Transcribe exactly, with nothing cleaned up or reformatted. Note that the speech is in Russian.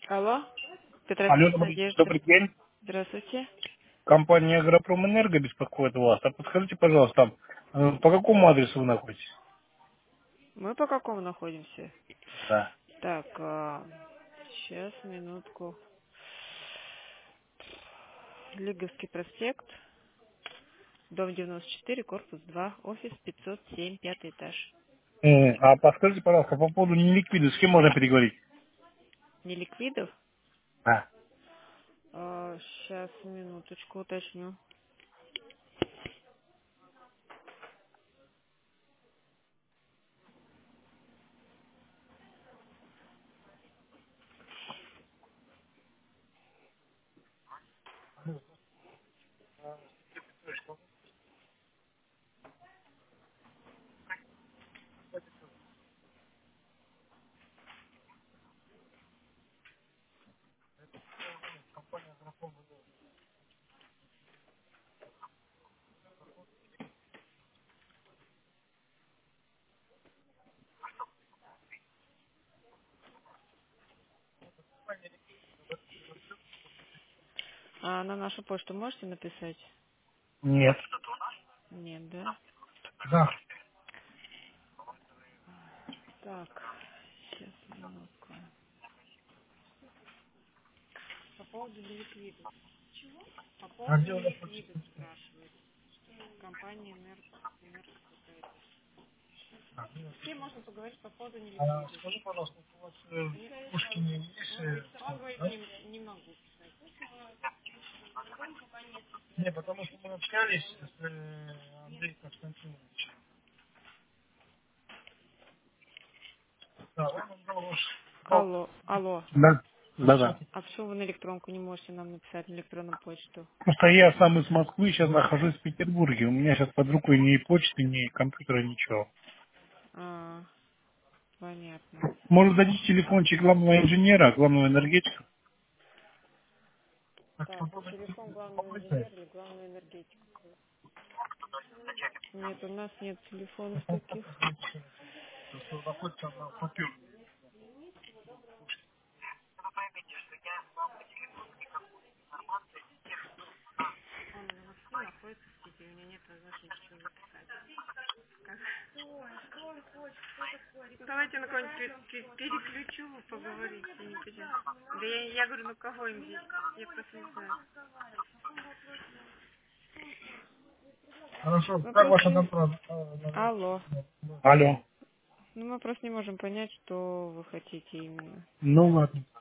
Алло, Алло, Петросвет добрый, Надежда. добрый день. Здравствуйте. Компания «Агропромэнерго» беспокоит вас. А подскажите, пожалуйста, э, по какому адресу вы находитесь? Мы по какому находимся? Да. Так, а, сейчас, минутку. Лиговский проспект, дом девяносто четыре, корпус два, офис пятьсот семь, пятый этаж. М, А подскажите, пожалуйста, по поводу неликвида, с кем можно переговорить? Неликвидов? А. А, сейчас, минуточку, уточню. А на нашу почту можете написать? Нет. Нет, да? Да. Так, сейчас, минутку. По поводу неликвидов. По А поводу где вы находитесь? неликвидов спрашивает. Компания Энерго, Энерго какая-то. С кем можно поговорить по поводу А, неликвидов? скажи, пожалуйста, у вас э, Не в Пушкине есть... Он, э, он штаб, говорит, да? не, не могу писать. Не, потому что мы общались с э, Андреем Константиновичем. Да, он нам дал ваш... дал- Алло, алло. Да. Да, да. А почему вы на электронку не можете нам написать на электронную почту? Просто я сам из Москвы, сейчас нахожусь в Петербурге. У меня сейчас под рукой ни почты, ни компьютера, ничего. А, понятно. Может, дадите телефончик главного инженера, главного энергетика? Так, Так, попробуйте. телефон главного Попробуйте. инженера или главного энергетика? Нет, у нас нет телефонов таких. Что находится на папер. Он в Москве находится в сети, у него нет возможности ничего записать. Как? Давайте на кого-нибудь пе- пе- переключу, вы поговорите, не понимаю. Да я, я говорю, ну кого им здесь? Я просто не знаю. Хорошо, Мы как просто ваша не... контроль? Алло. Алло. Ну мы просто не можем понять, что вы хотите именно. Ну ладно.